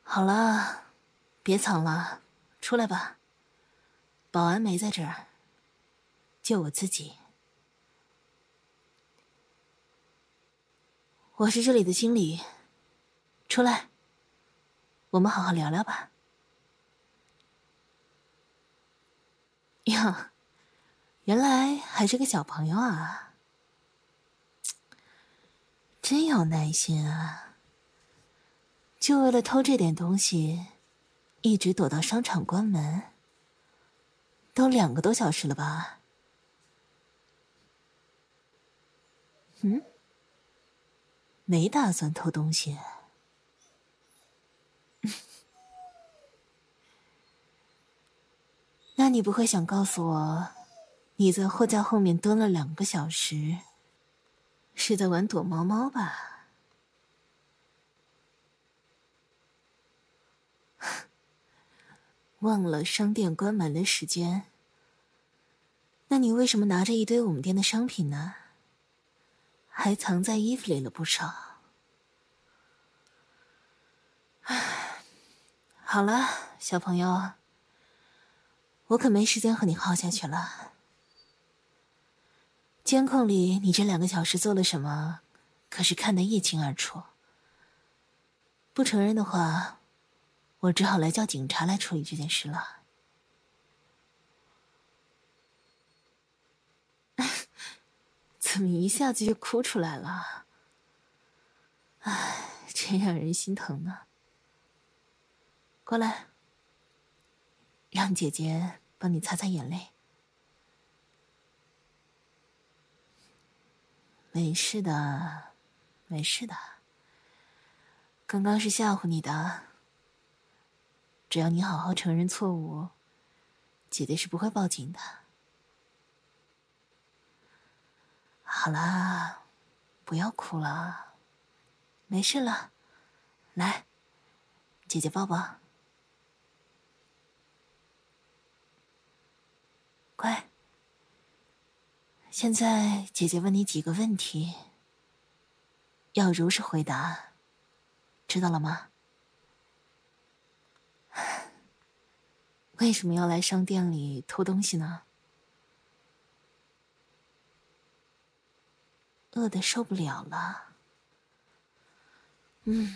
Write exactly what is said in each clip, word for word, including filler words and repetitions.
好了，别藏了，出来吧。保安没在这儿，就我自己。我是这里的经理，出来，我们好好聊聊吧。呀，原来还是个小朋友啊，真有耐心啊！就为了偷这点东西，一直躲到商场关门，都两个多小时了吧？嗯，没打算偷东西。那你不会想告诉我，你在货架后面蹲了两个小时，是在玩躲猫猫吧？忘了商店关门的时间。那你为什么拿着一堆我们店的商品呢？还藏在衣服里了不少。唉，好了，小朋友，我可没时间和你耗下去了。监控里你这两个小时做了什么，可是看得一清二楚。不承认的话，我只好来叫警察来处理这件事了。怎么一下子就哭出来了？唉，真让人心疼呢。过来，让姐姐帮你擦擦眼泪。没事的，没事的。刚刚是吓唬你的。只要你好好承认错误，姐姐是不会报警的。好啦，不要哭了，没事了。来，姐姐抱抱。乖。现在姐姐问你几个问题，要如实回答，知道了吗？为什么要来商店里偷东西呢？饿得受不了了。嗯，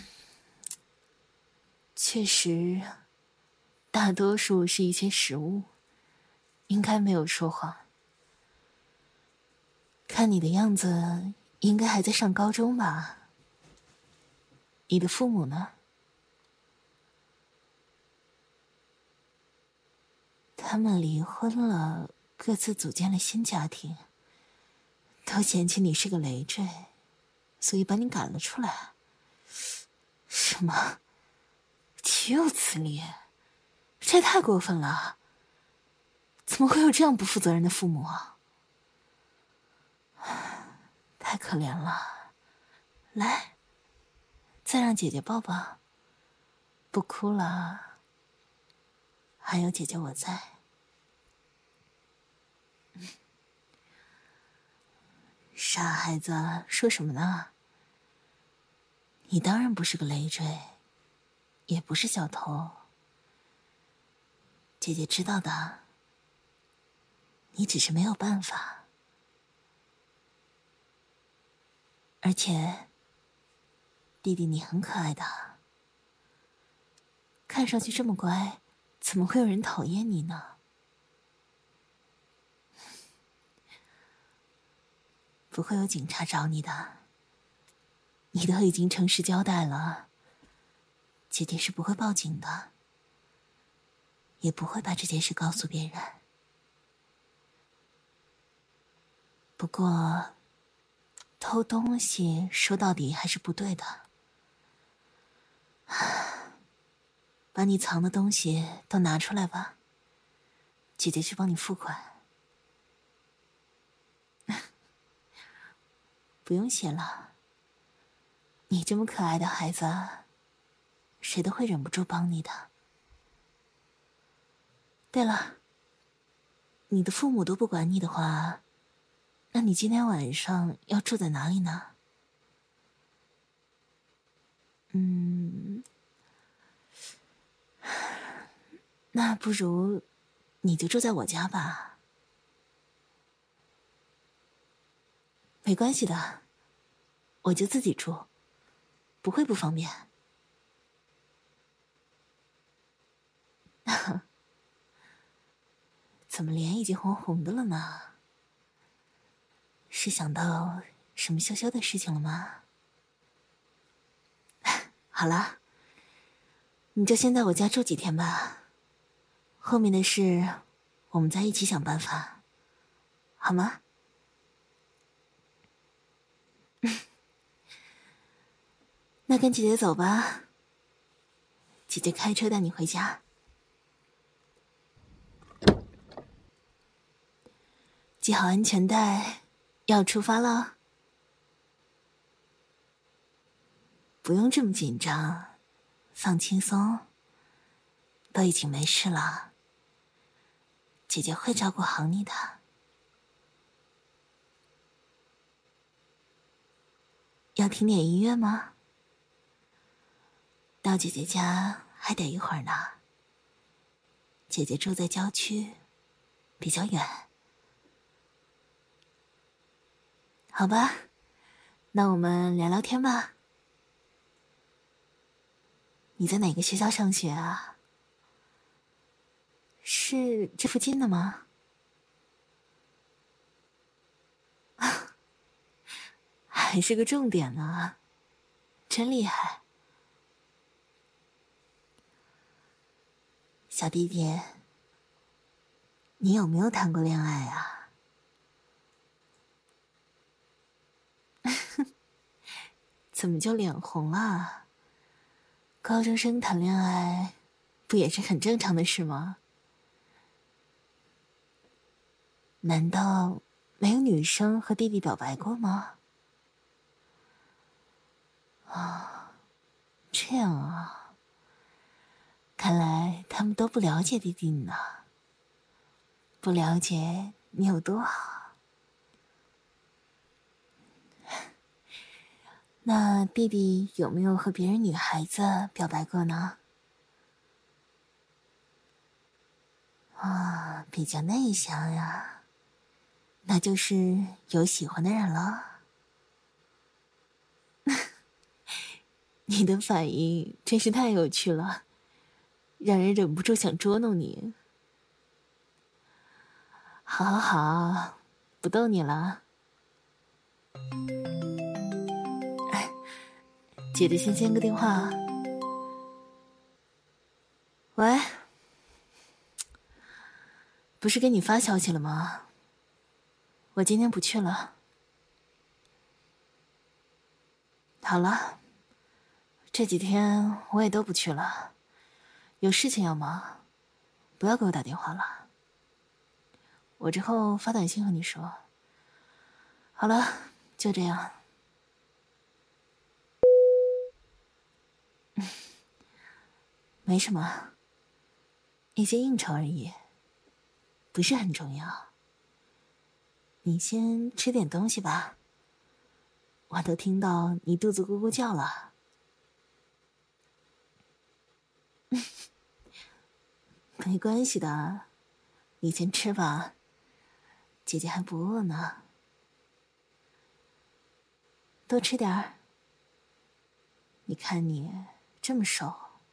确实，大多数是一些食物，应该没有说谎。看你的样子，应该还在上高中吧？你的父母呢？他们离婚了，各自组建了新家庭，都嫌弃你是个累赘，所以把你赶了出来。什么？岂有此理！这也太过分了！怎么会有这样不负责任的父母啊？太可怜了。来，再让姐姐抱抱。不哭了，还有姐姐我在。傻孩子，说什么呢？你当然不是个累赘，也不是小偷。姐姐知道的，你只是没有办法。而且，弟弟你很可爱的，看上去这么乖，怎么会有人讨厌你呢？不会有警察找你的，你都已经诚实交代了，姐姐是不会报警的，也不会把这件事告诉别人。不过，偷东西说到底还是不对的。把你藏的东西都拿出来吧，姐姐去帮你付款。不用谢了，你这么可爱的孩子，谁都会忍不住帮你的。对了，你的父母都不管你的话，那你今天晚上要住在哪里呢？嗯， 那不如你就住在我家吧。没关系的，我就自己住，不会不方便。怎么脸已经红红的了呢？是想到什么羞羞的事情了吗？好了，你就先在我家住几天吧，后面的事我们再一起想办法，好吗？那跟姐姐走吧，姐姐开车带你回家。系好安全带，要出发了。不用这么紧张，放轻松，都已经没事了，姐姐会照顾好你的。要听点音乐吗？到姐姐家还得一会儿呢，姐姐住在郊区，比较远。好吧，那我们聊聊天吧。你在哪个学校上学啊？是这附近的吗？还是个重点呢，真厉害。小弟弟，你有没有谈过恋爱啊？怎么就脸红了？高中生谈恋爱不也是很正常的事吗？难道没有女生和弟弟表白过吗？啊，这样啊，看来他们都不了解弟弟呢，不了解你有多好。那弟弟有没有和别人女孩子表白过呢？啊，比较内向呀，那就是有喜欢的人了。你的反应真是太有趣了，让人忍不住想捉弄你。好好好，不逗你了。哎，姐姐先接个电话。喂，不是给你发消息了吗？我今天不去了。好了，这几天我也都不去了，有事情要忙，不要给我打电话了。我之后发短信和你说。好了，就这样。没什么，一些应酬而已，不是很重要。你先吃点东西吧，我都听到你肚子咕咕叫了。没关系的，你先吃吧，姐姐还不饿呢。多吃点儿。你看你这么瘦，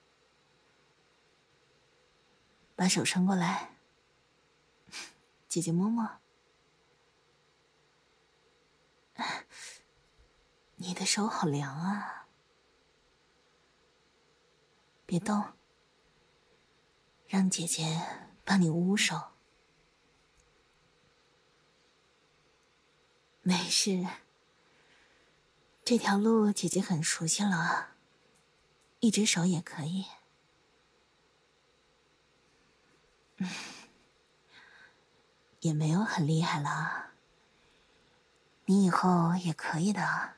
把手伸过来，姐姐摸摸。你的手好凉啊，别动，让姐姐帮你捂捂手。没事，这条路姐姐很熟悉了，一只手也可以。嗯，也没有很厉害了，你以后也可以的。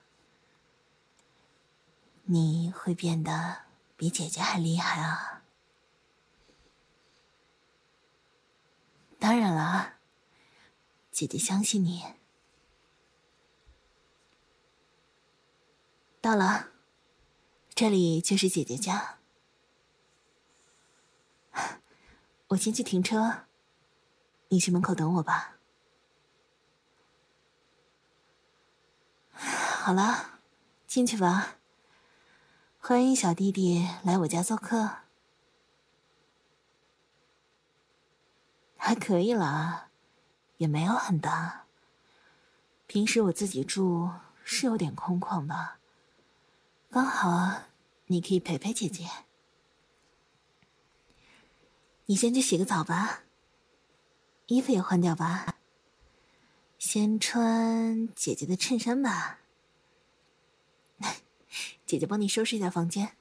你会变得比姐姐还厉害啊！当然了，姐姐相信你。到了，这里就是姐姐家。 我先去停车，你去门口等我吧。好了，进去吧。欢迎小弟弟来我家做客。还可以啦，也没有很大。平时我自己住是有点空旷的，刚好你可以陪陪姐姐。你先去洗个澡吧，衣服也换掉吧。先穿姐姐的衬衫吧。姐姐帮你收拾一下房间。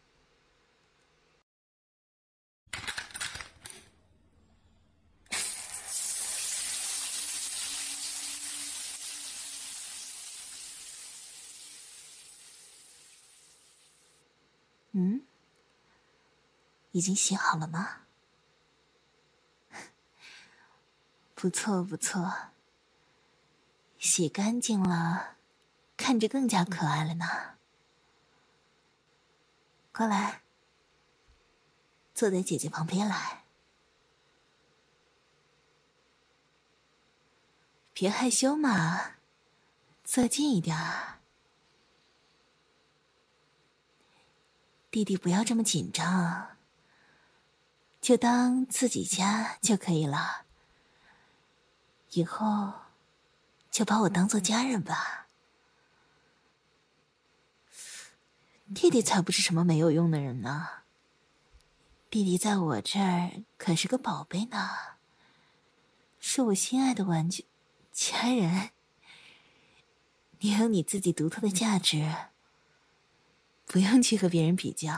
嗯，已经洗好了吗？不错不错，洗干净了，看着更加可爱了呢。过来，坐在姐姐旁边来。别害羞嘛，坐近一点儿。弟弟不要这么紧张，就当自己家就可以了。以后就把我当做家人吧。弟弟才不是什么没有用的人呢，弟弟在我这儿可是个宝贝呢，是我心爱的玩具家人。你有你自己独特的价值，不用去和别人比较。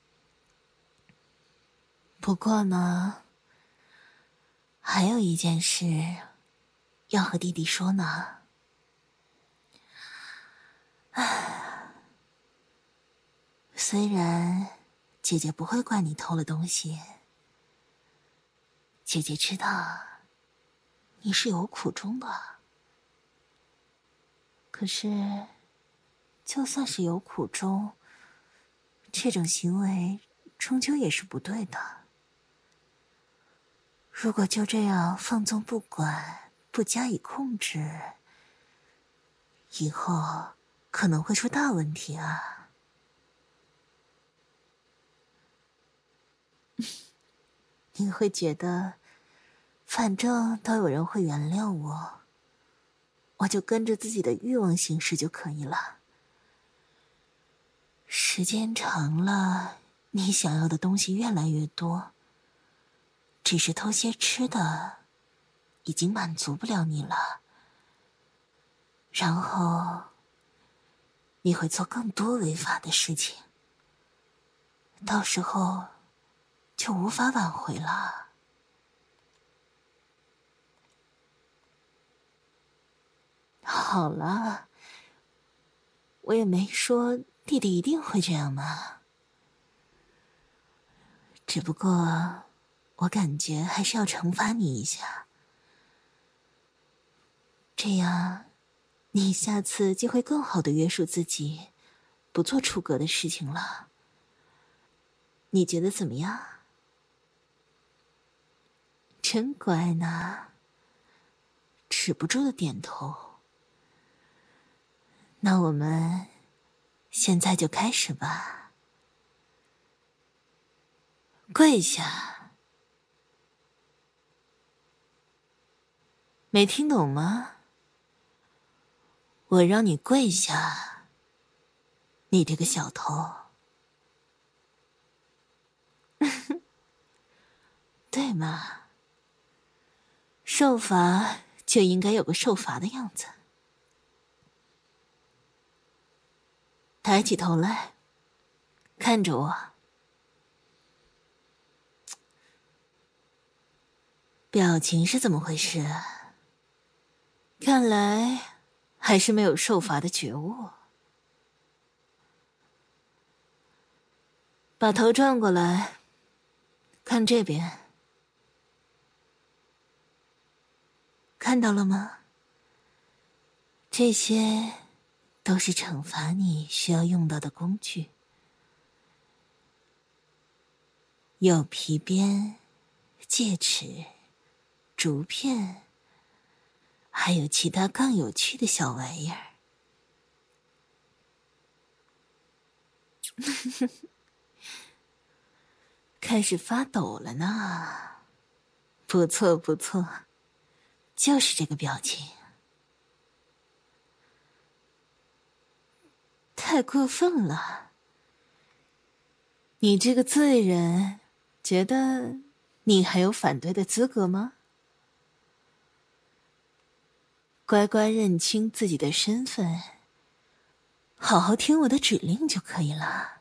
不过呢，还有一件事要和弟弟说呢。唉，虽然姐姐不会怪你偷了东西，姐姐知道你是有苦衷的。可是，就算是有苦衷，这种行为终究也是不对的。如果就这样放纵不管，不加以控制，以后可能会出大问题啊。你会觉得，反正都有人会原谅我，我就跟着自己的欲望行事就可以了。时间长了，你想要的东西越来越多，只是偷些吃的，已经满足不了你了。然后，你会做更多违法的事情，到时候就无法挽回了。好了，我也没说弟弟一定会这样嘛。只不过，我感觉还是要惩罚你一下，这样，你下次就会更好的约束自己，不做出格的事情了。你觉得怎么样？真乖呢，止不住的点头。那我们现在就开始吧。跪下。没听懂吗？我让你跪下，你这个小偷。对嘛，受罚就应该有个受罚的样子。抬起头来，看着我。表情是怎么回事？看来还是没有受罚的觉悟。把头转过来，看这边。看到了吗？这些都是惩罚你需要用到的工具。有皮鞭、 戒指、竹片，还有其他更有趣的小玩意儿。开始发抖了呢，不错不错，就是这个表情。太过分了，你这个罪人，觉得你还有反对的资格吗？乖乖认清自己的身份，好好听我的指令就可以了。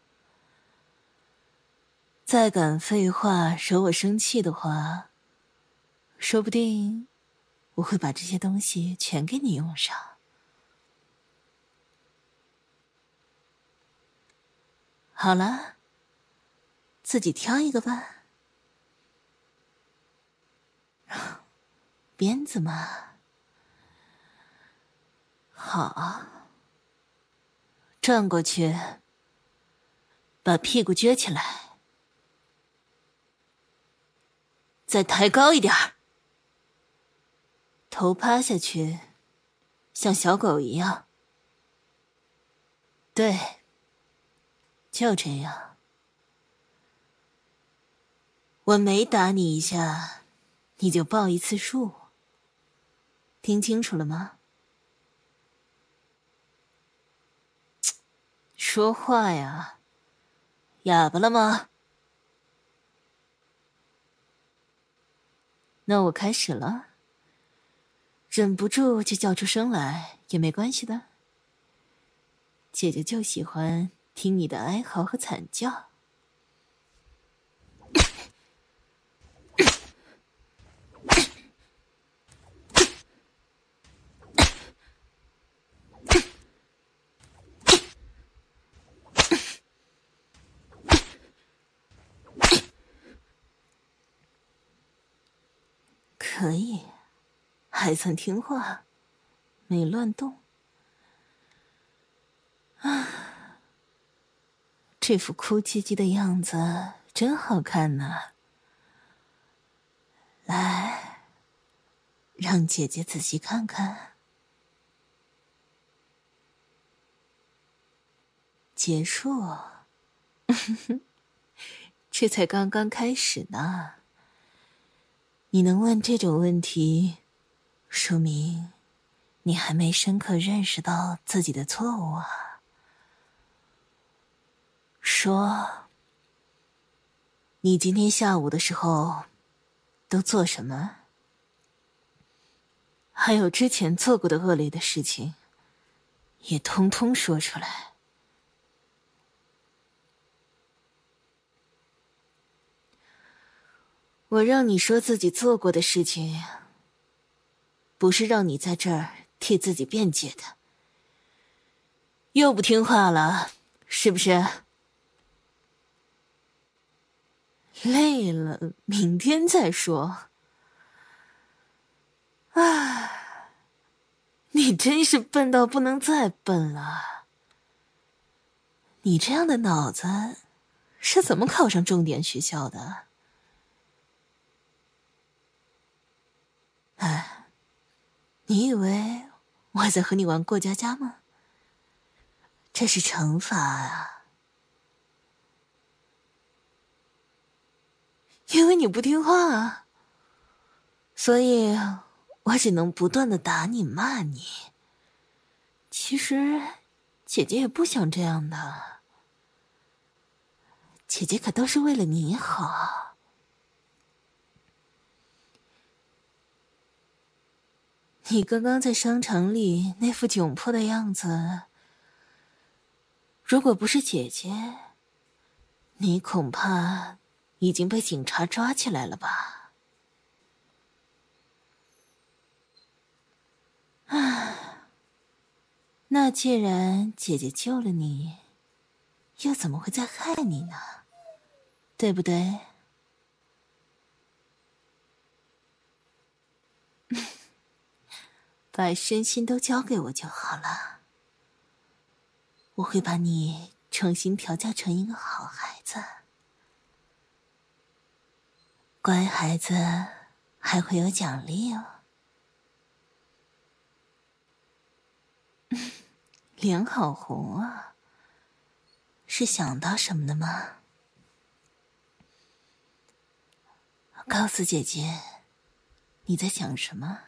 再敢废话惹我生气的话，说不定我会把这些东西全给你用上。好了，自己挑一个吧。鞭子嘛，好，转过去，把屁股撅起来，再抬高一点儿，头趴下去，像小狗一样。对，就这样。我每打你一下，你就报一次数。听清楚了吗？说话呀，哑巴了吗？那我开始了，忍不住就叫出声来也没关系的。姐姐就喜欢听你的哀嚎和惨叫。可以，还算听话，没乱动。啊，这副哭唧唧的样子真好看呢。来，让姐姐仔细看看。结束。这才刚刚开始呢。你能问这种问题，说明你还没深刻认识到自己的错误啊。说，你今天下午的时候都做什么？还有之前做过的恶劣的事情，也通通说出来。我让你说自己做过的事情，不是让你在这儿替自己辩解的。又不听话了，是不是？累了，明天再说。唉，你真是笨到不能再笨了。你这样的脑子，是怎么考上重点学校的？哎，你以为我在和你玩过家家吗？这是惩罚啊！因为你不听话啊，所以我只能不断的打你骂你。其实姐姐也不想这样的，姐姐可都是为了你好。你刚刚在商场里那副窘迫的样子，如果不是姐姐，你恐怕已经被警察抓起来了吧？唉，那既然姐姐救了你，又怎么会再害你呢？对不对？把身心都交给我就好了，我会把你重新调教成一个好孩子。 乖孩子还会有奖励哦。脸好红啊，是想到什么了吗？告诉姐姐，你在想什么？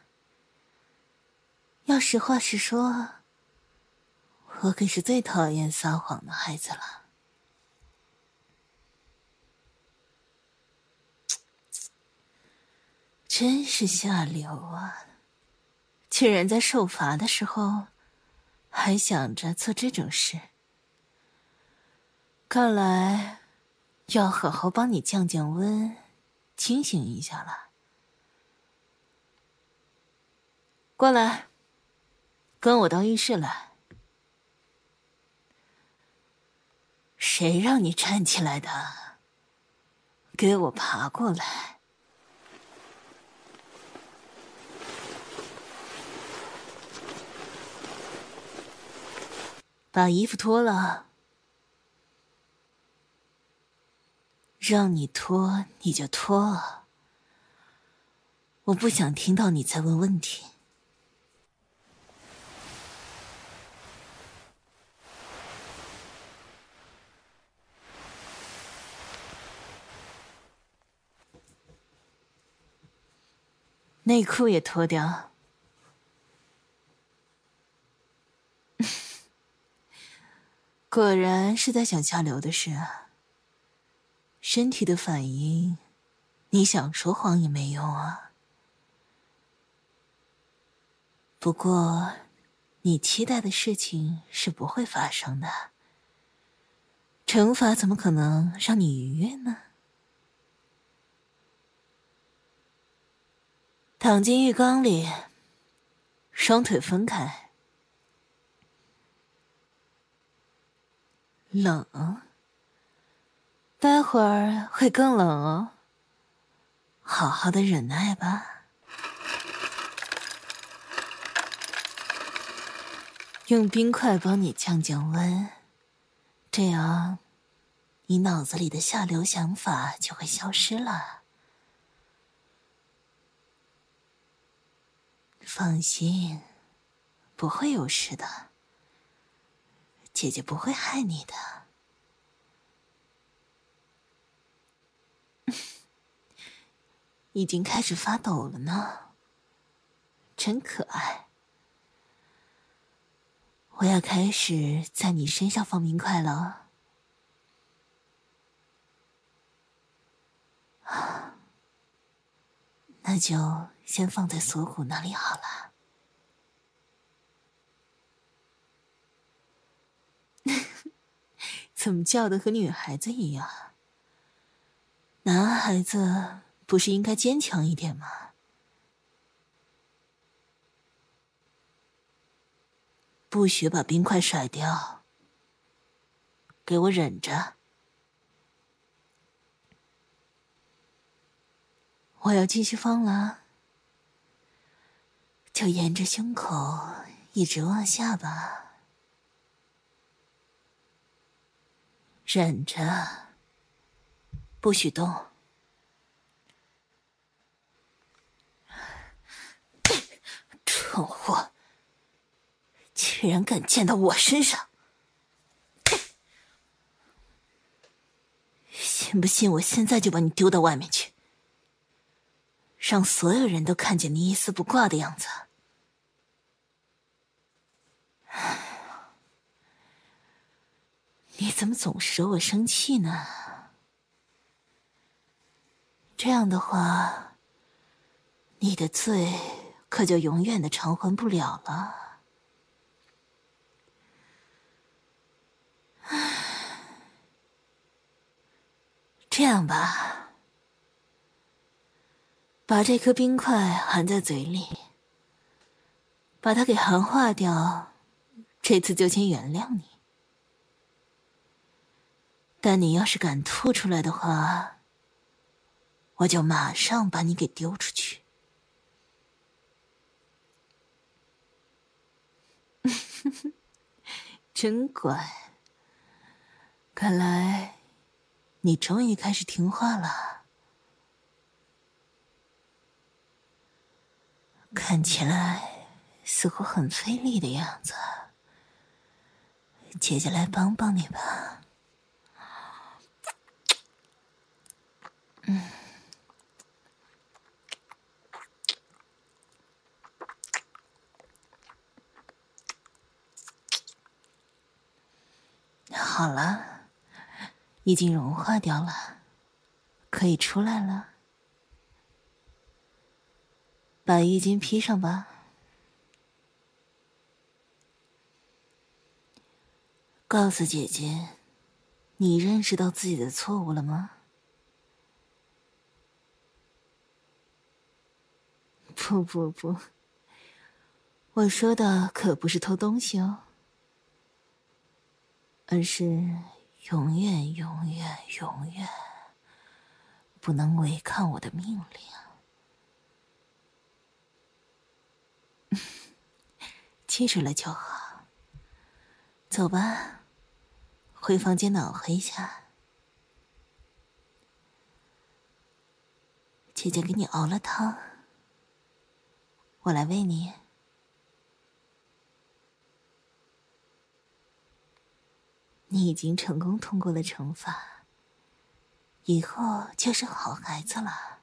要实话实说，我可是最讨厌撒谎的孩子了。真是下流啊！居然在受罚的时候还想着做这种事，看来要好好帮你降降温，清醒一下了。过来，跟我到浴室来。谁让你站起来的？给我爬过来。把衣服脱了。让你脱你就脱，我不想听到你在问问题。内裤也脱掉。果然是在想下流的事啊。身体的反应，你想说谎也没用啊。不过，你期待的事情是不会发生的。惩罚怎么可能让你愉悦呢？躺进浴缸里，双腿分开。冷，待会儿会更冷哦。好好的忍耐吧。用冰块帮你降降温，这样你脑子里的下流想法就会消失了。放心，不会有事的。姐姐不会害你的。已经开始发抖了呢，真可爱。我要开始在你身上放冰块了。那就先放在锁骨那里好了。怎么叫的和女孩子一样？男孩子不是应该坚强一点吗？不许把冰块甩掉，给我忍着。我要继续放了，就沿着胸口一直往下吧。忍着，不许动。蠢货，居然敢溅到我身上！信不信我现在就把你丢到外面去，让所有人都看见你一丝不挂的样子。你怎么总是惹我生气呢？这样的话，你的罪可就永远的偿还不了了。这样吧，把这颗冰块含在嘴里，把它给含化掉，这次就先原谅你。但你要是敢吐出来的话，我就马上把你给丢出去。真乖，看来你终于开始听话了。 看起来似乎很费力的样子，姐姐来帮帮你吧。嗯。好了，已经融化掉了，可以出来了。把衣襟披上吧。告诉姐姐，你认识到自己的错误了吗？不不不，我说的可不是偷东西哦，而是永远永远永远不能违抗我的命令。记住了就好。走吧，回房间暖和一下。姐姐给你熬了汤，我来喂你。你已经成功通过了惩罚，以后就是好孩子了。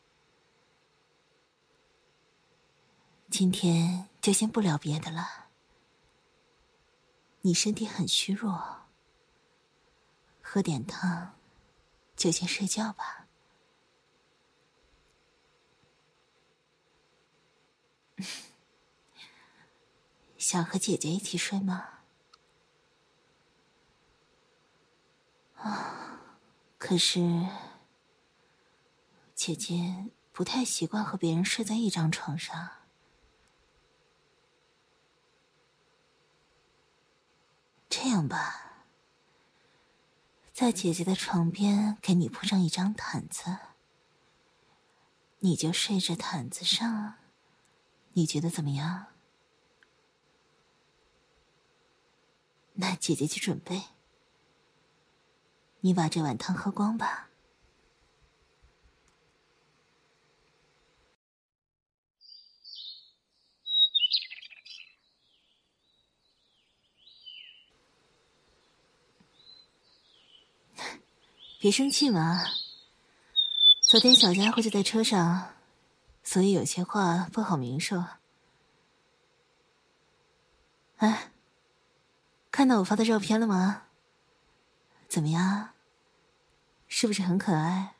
今天就先不聊别的了。你身体很虚弱，喝点汤，就先睡觉吧。想和姐姐一起睡吗？啊，可是姐姐不太习惯和别人睡在一张床上。这样吧，在姐姐的床边给你铺上一张毯子，你就睡着毯子上，你觉得怎么样？那姐姐去准备，你把这碗汤喝光吧。别生气嘛，昨天小家伙就在车上，所以有些话不好明说。哎，看到我发的照片了吗？怎么样？是不是很可爱？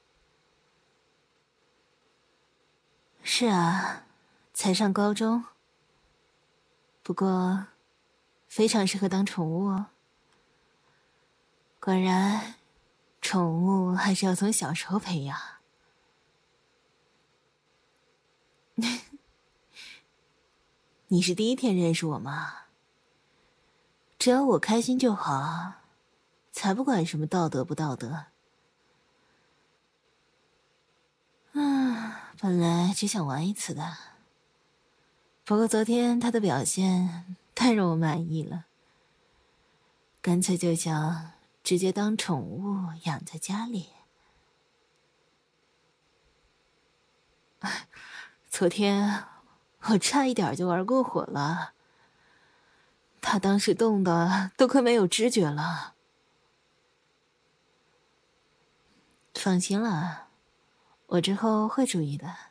是啊，才上高中，不过非常适合当宠物哦。果然，宠物还是要从小时候培养。你是第一天认识我吗？只要我开心就好，才不管什么道德不道德。嗯，本来只想玩一次的，不过昨天他的表现太让我满意了，干脆就想直接当宠物养在家里。昨天我差一点就玩过火了，他当时冻得都快没有知觉了。放心了，我之后会注意的。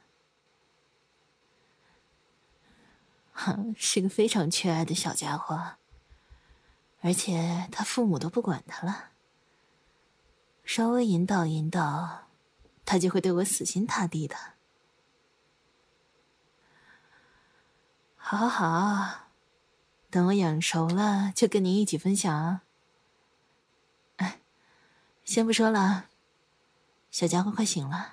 哼，是个非常缺爱的小家伙，而且他父母都不管他了，稍微引导引导，他就会对我死心塌地的。好好好，等我养熟了就跟您一起分享啊。哎，先不说了，小家伙快醒了。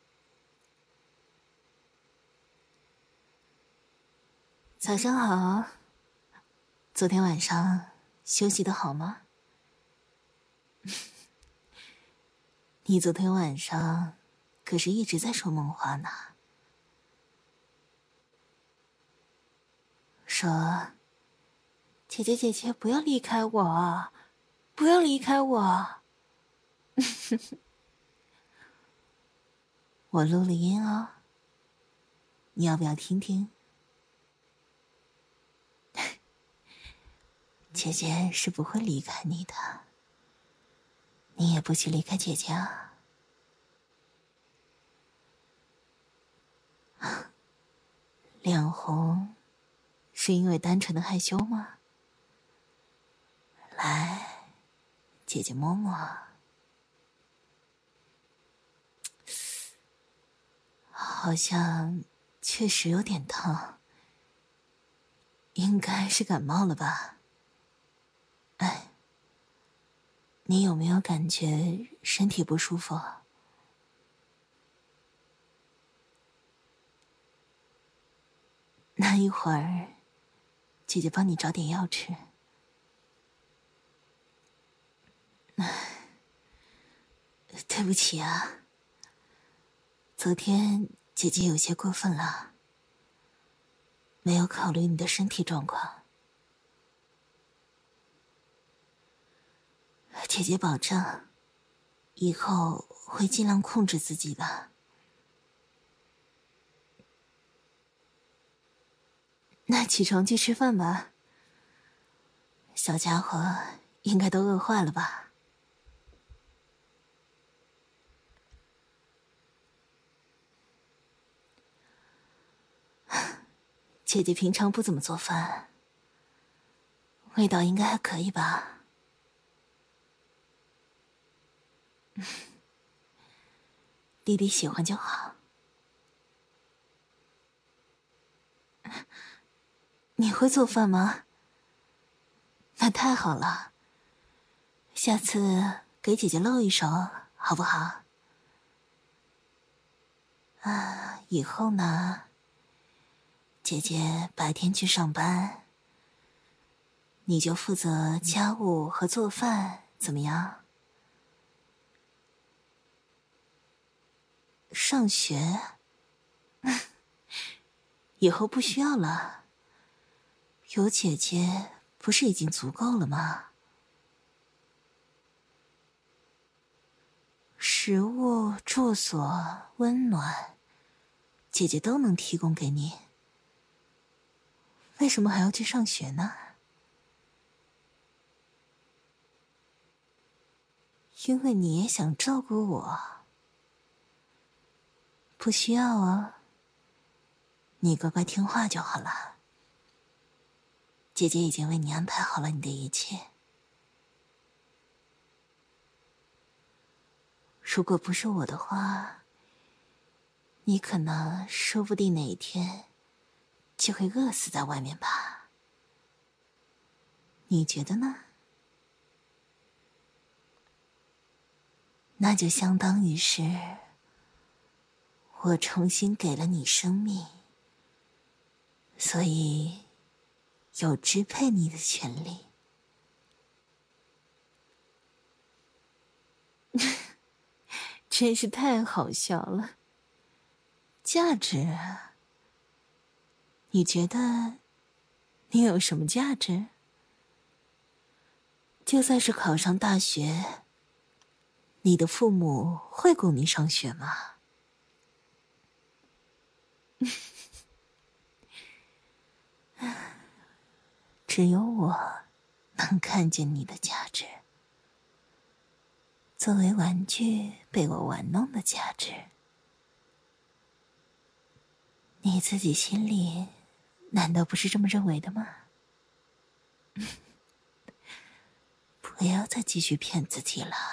早上好，昨天晚上休息得好吗？你昨天晚上可是一直在说梦话呢。说，姐姐姐姐不要离开我，不要离开我。我录了音哦。 你要不要听听？姐姐是不会离开你的，你也不许离开姐姐啊。脸红是因为单纯的害羞吗？来，姐姐摸摸。好像确实有点疼，应该是感冒了吧。哎，你有没有感觉身体不舒服？那一会儿姐姐帮你找点药吃。对不起啊，昨天姐姐有些过分了，没有考虑你的身体状况。姐姐保证以后会尽量控制自己的。那起床去吃饭吧，小家伙应该都饿坏了吧。姐姐平常不怎么做饭，味道应该还可以吧。弟弟喜欢就好。你会做饭吗？那太好了，下次给姐姐露一手好不好？啊，以后呢，姐姐白天去上班，你就负责家务和做饭，怎么样？上学？以后不需要了，有姐姐不是已经足够了吗？食物、住所、温暖，姐姐都能提供给你，为什么还要去上学呢？因为你也想照顾我。不需要啊，你乖乖听话就好了。姐姐已经为你安排好了你的一切。如果不是我的话，你可能说不定哪一天就会饿死在外面吧。你觉得呢？那就相当于是我重新给了你生命，所以有支配你的权利。真是太好笑了。价值？你觉得你有什么价值？就算是考上大学，你的父母会供你上学吗？只有我能看见你的价值，作为玩具被我玩弄的价值。你自己心里难道不是这么认为的吗？不要再继续骗自己了。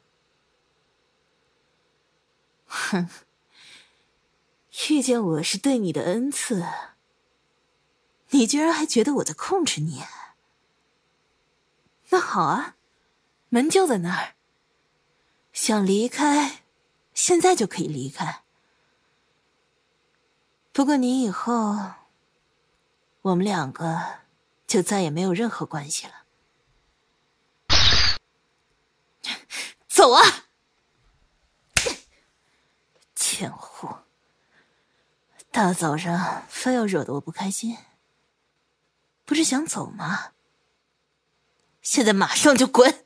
哼，遇见我是对你的恩赐，你居然还觉得我在控制你？那好啊，门就在那儿，想离开，现在就可以离开。不过你以后，我们两个就再也没有任何关系了。走啊！贱货，大早上非要惹得我不开心，不是想走吗？现在马上就滚！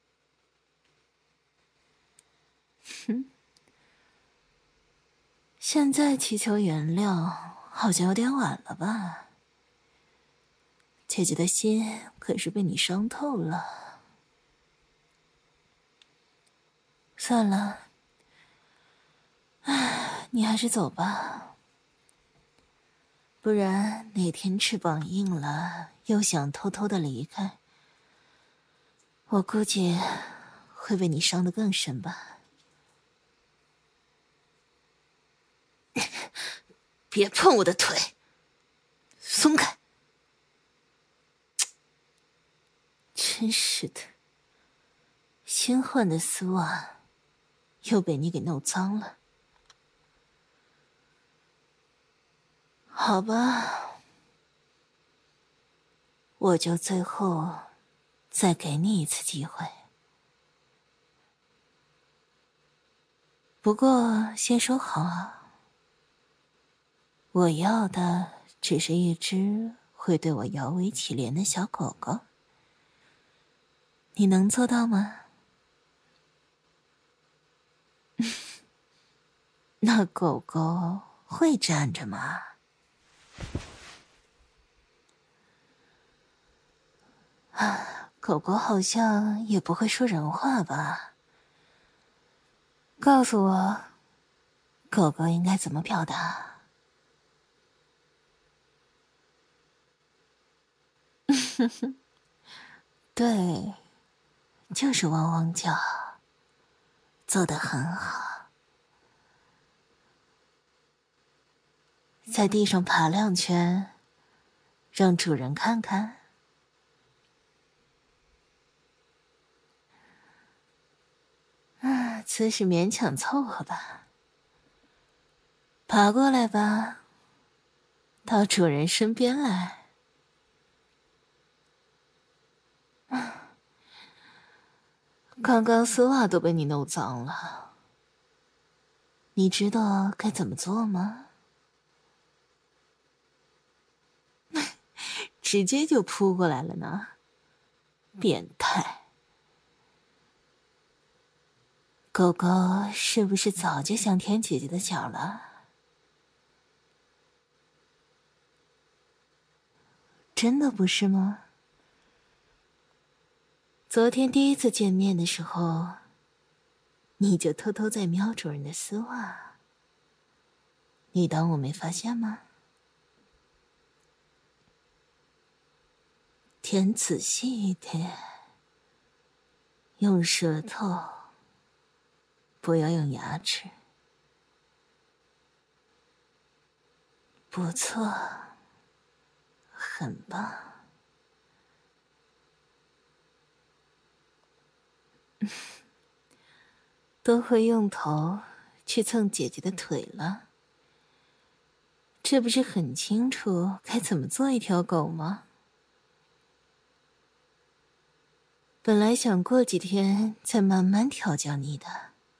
哼， 现在祈求原谅好像有点晚了吧？姐姐的心可是被你伤透了。算了，唉，你还是走吧，不然哪天翅膀硬了，又想偷偷的离开，我估计会被你伤得更深吧。别碰我的腿，松开！真是的，新换的丝袜又被你给弄脏了。好吧，我就最后再给你一次机会。不过先说好啊，我要的只是一只会对我摇尾乞怜的小狗狗。你能做到吗？那狗狗会站着吗？啊，狗狗好像也不会说人话吧？告诉我，狗狗应该怎么表达？对，就是汪汪叫，做得很好。在地上爬两圈，让主人看看。啊，姿势勉强凑合吧。爬过来吧，到主人身边来。刚刚丝袜都被你弄脏了，你知道该怎么做吗？直接就扑过来了呢，变态！狗狗是不是早就想舔姐姐的脚了？真的不是吗？昨天第一次见面的时候，你就偷偷在瞄主人的丝袜，你当我没发现吗？舔仔细一点，用舌头，不要用牙齿。不错，很棒。都会用头去蹭姐姐的腿了，这不是很清楚该怎么做一条狗吗？本来想过几天再慢慢调教你的，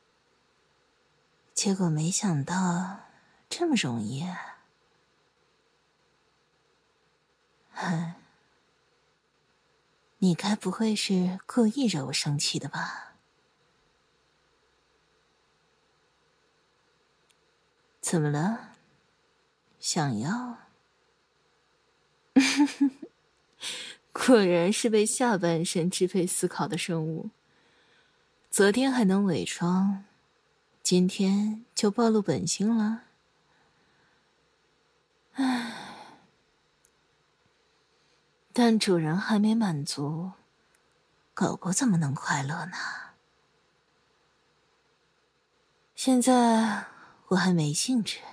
结果没想到这么容易啊！哼，你该不会是故意惹我生气的吧？怎么了？想要？果然是被下半身支配思考的生物。昨天还能伪装，今天就暴露本性了。唉，但主人还没满足，狗狗怎么能快乐呢？现在我还没兴致，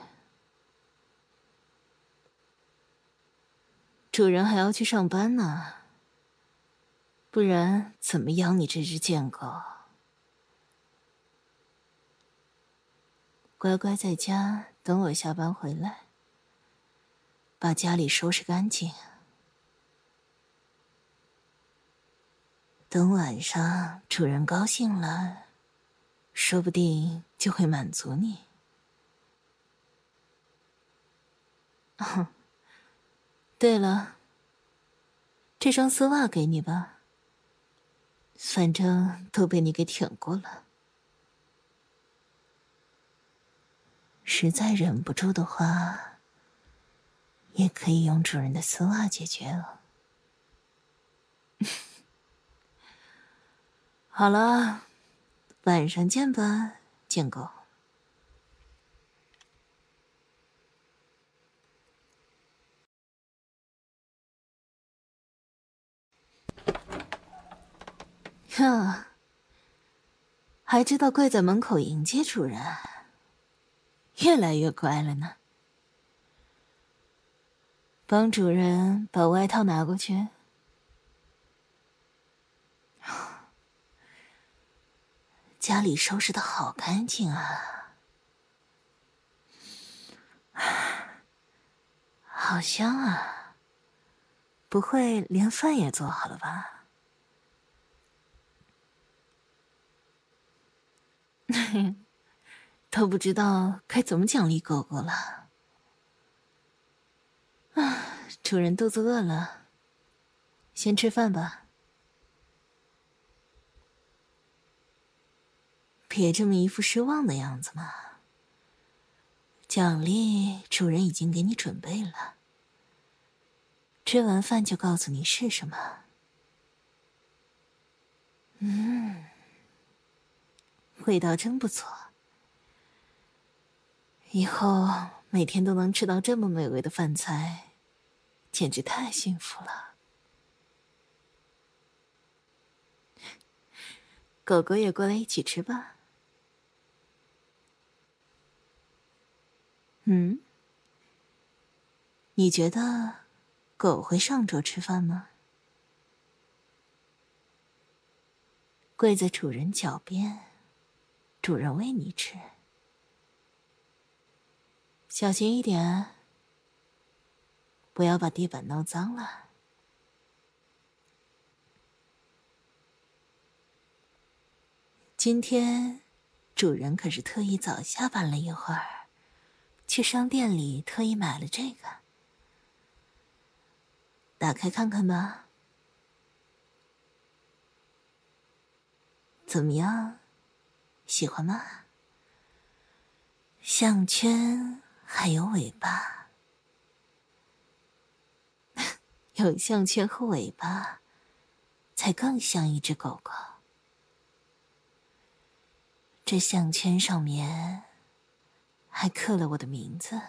主人还要去上班呢，不然怎么养你这只贱狗？乖乖在家等我下班回来，把家里收拾干净。等晚上主人高兴了，说不定就会满足你。哦，对了，这双丝袜给你吧，反正都被你给舔过了。 实在忍不住的话，也可以用主人的丝袜解决了。好了，晚上见吧，贱狗。呀，还知道跪在门口迎接主人，越来越乖了呢。帮主人把外套拿过去。家里收拾的好干净啊，好香啊！不会连饭也做好了吧？都不知道该怎么奖励狗狗了。啊，主人肚子饿了，先吃饭吧。别这么一副失望的样子嘛。奖励主人已经给你准备了，吃完饭就告诉你是什么。嗯，味道真不错。以后每天都能吃到这么美味的饭菜，简直太幸福了。狗狗也过来一起吃吧。嗯，你觉得狗会上桌吃饭吗？跪在主人脚边，主人喂你吃。小心一点，不要把地板弄脏了。今天主人可是特意早下班了一会儿，去商店里特意买了这个，打开看看吧。怎么样，喜欢吗？项圈还有尾巴，有项圈和尾巴，才更像一只狗狗。这项圈上面还刻了我的名字，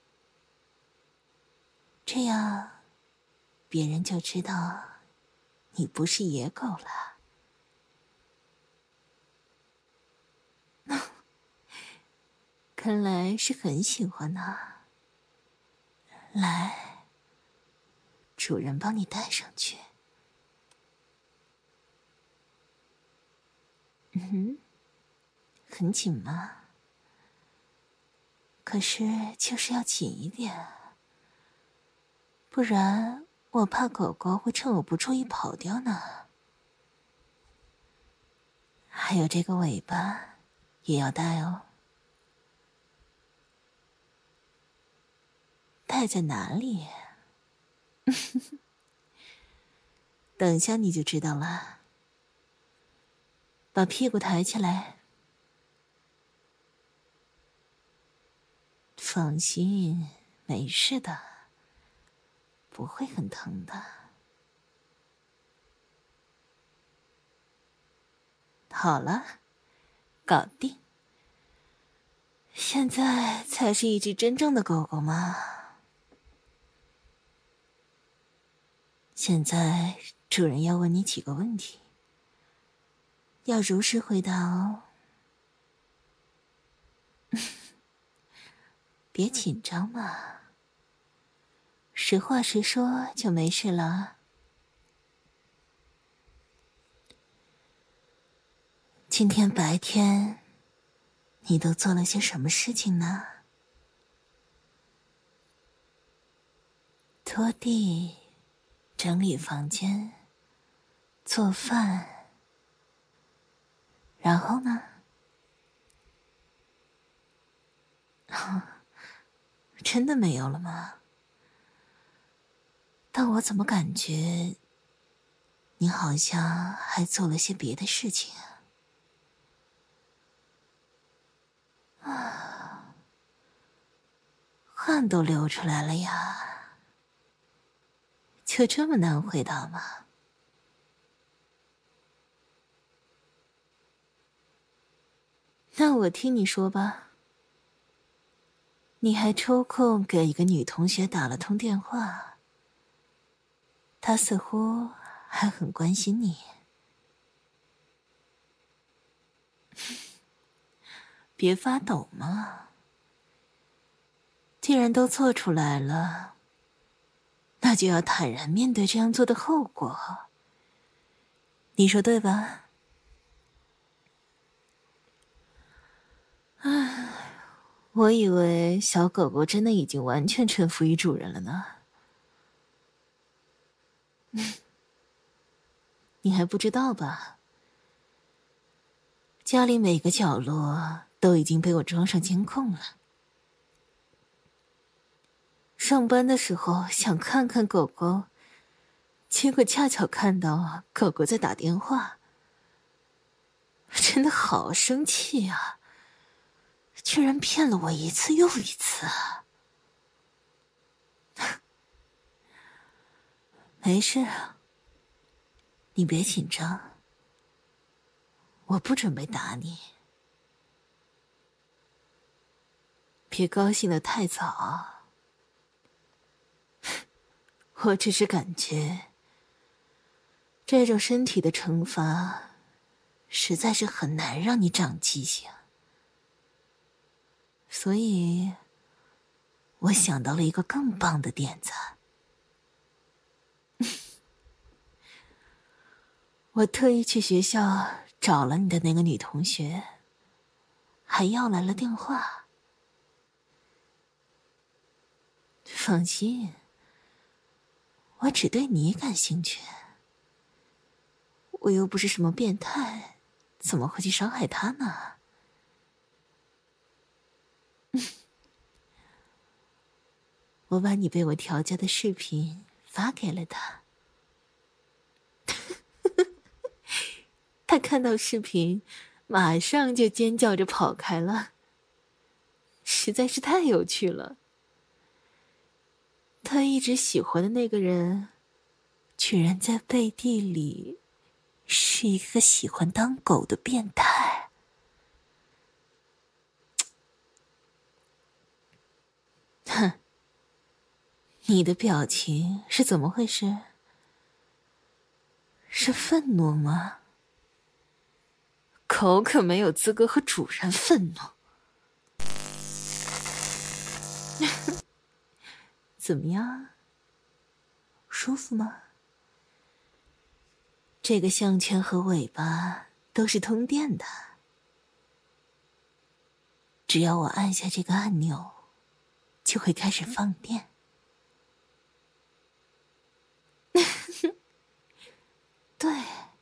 这样别人就知道你不是野狗了。看来是很喜欢呢。来，主人帮你戴上去。嗯哼，很紧吗？可是就是要紧一点，不然我怕狗狗会趁我不注意跑掉呢。还有这个尾巴也要戴哦。戴在哪里？等一下你就知道了。把屁股抬起来。放心，没事的，不会很疼的。好了，搞定。现在才是一只真正的狗狗吗？现在主人要问你几个问题，要如实回答哦。别紧张嘛，实话实说就没事了。今天白天你都做了些什么事情呢？拖地，整理房间，做饭，然后呢？真的没有了吗？但我怎么感觉你好像还做了些别的事情啊？ 汗都流出来了呀，就这么难回答吗？那我听你说吧，你还抽空给一个女同学打了通电话，她似乎还很关心你。别发抖嘛，既然都做出来了，那就要坦然面对这样做的后果，你说对吧？唉，我以为小狗狗真的已经完全臣服于主人了呢。你还不知道吧？家里每个角落都已经被我装上监控了。上班的时候想看看狗狗，结果恰巧看到狗狗在打电话，真的好生气啊！居然骗了我一次又一次。没事，你别紧张，我不准备打你。别高兴得太早，我只是感觉这种身体的惩罚实在是很难让你长记性，所以我想到了一个更棒的点子。我特意去学校找了你的那个女同学，还要来了电话。放心，我只对你感兴趣，我又不是什么变态，怎么会去伤害她呢？我把你被我调教的视频发给了她。他看到视频，马上就尖叫着跑开了，实在是太有趣了。他一直喜欢的那个人，居然在背地里是一个喜欢当狗的变态。哼，你的表情是怎么回事？是愤怒吗？狗可没有资格和主人愤怒。怎么样？舒服吗？这个项圈和尾巴都是通电的，只要我按下这个按钮，就会开始放电。对，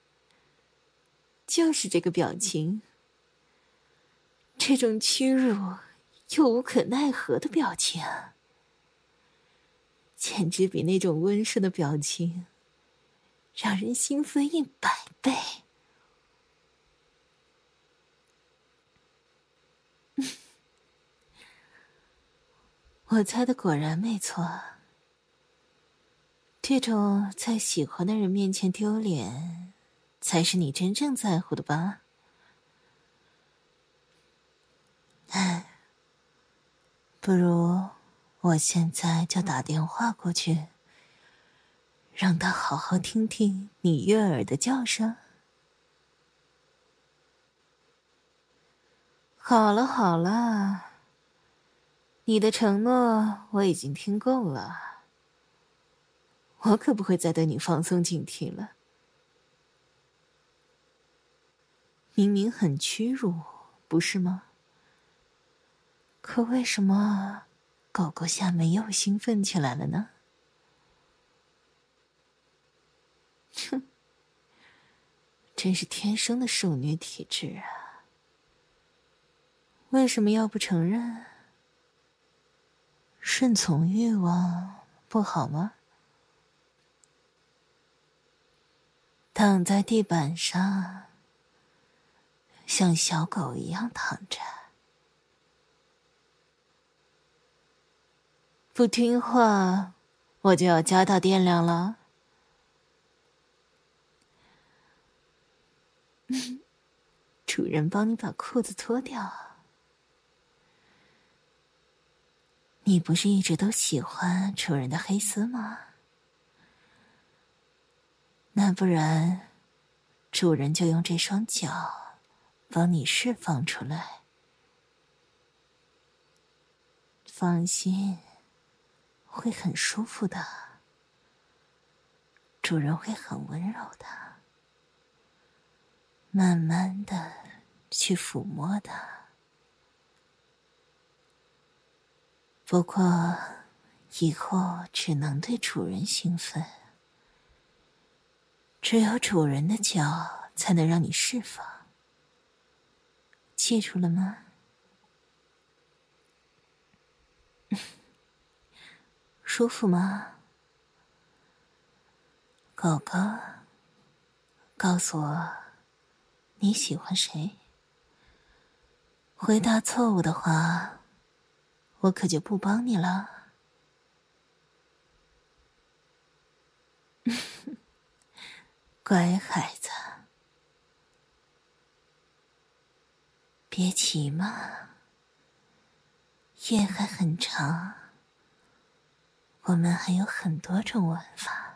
就是这个表情，这种屈辱又无可奈何的表情，简直比那种温顺的表情让人兴奋一百倍。我猜的果然没错，这种在喜欢的人面前丢脸，才是你真正在乎的吧？唉，不如我现在就打电话过去，让他好好听听你悦耳的叫声。好了好了，你的承诺我已经听够了，我可不会再对你放松警惕了。明明很屈辱，不是吗？可为什么狗狗下面又兴奋起来了呢？哼，真是天生的受虐体质啊！为什么要不承认？顺从欲望不好吗？躺在地板上，像小狗一样躺着。 不听话，我就要加大电量了。主人帮你把裤子脱掉。你不是一直都喜欢主人的黑丝吗？那不然，主人就用这双脚帮你释放出来。放心，会很舒服的。主人会很温柔的，慢慢的去抚摸它。不过，以后只能对主人兴奋，只有主人的脚才能让你释放。记住了吗？舒服吗？狗狗，告诉我，你喜欢谁？回答错误的话，我可就不帮你了。乖孩子，别急嘛，夜还很长，我们还有很多种玩法。